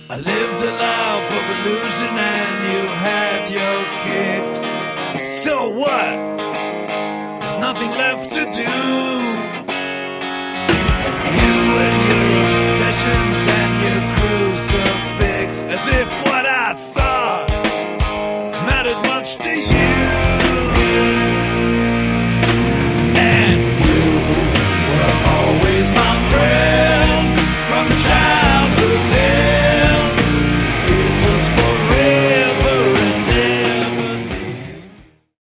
I lived a life of illusion and you had your kicks. So what? There's nothing left to do. You and your obsessions and your crucifix, as if what I thought